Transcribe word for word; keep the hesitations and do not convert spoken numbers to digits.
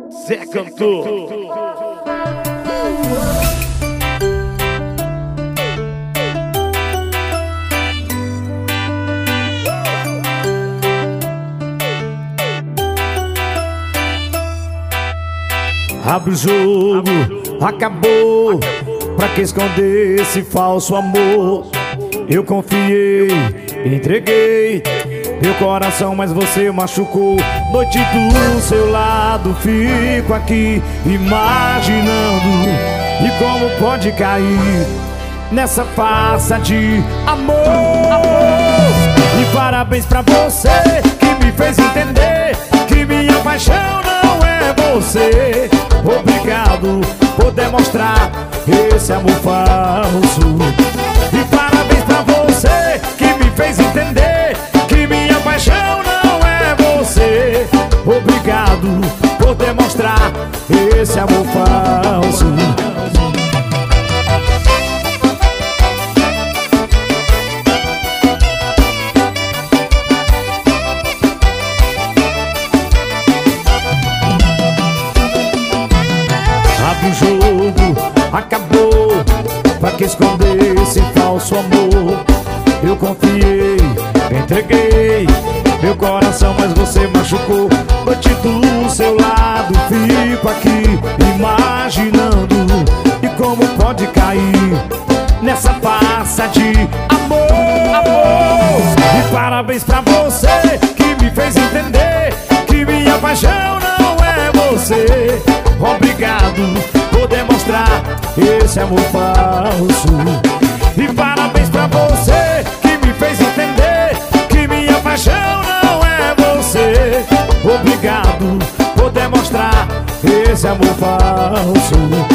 Zé Cantor. Abre o jogo, acabou. Pra que esconder esse falso amor? Eu confiei, entreguei meu coração, mas você machucou. Noite do seu lado, fico aqui imaginando. E como pode cair nessa farsa de amor, amor. E parabéns pra você que me fez entender que minha paixão não é você. Obrigado por demonstrar esse amor falso. E parabéns pra você que me fez entender que minha paixão não é você. Obrigado por demonstrar esse amor falso. O jogo acabou. Pra que esconder esse falso amor? Eu confiei, entreguei meu coração, mas você machucou. Noite do seu lado, fico aqui imaginando. E como pode cair nessa farsa de amor, amor. E parabéns pra você que me fez entender que minha paixão não é você. Obrigado por demonstrar esse amor falso. E parabéns pra você que me fez entender que minha paixão não é você. Obrigado por demonstrar esse amor falso.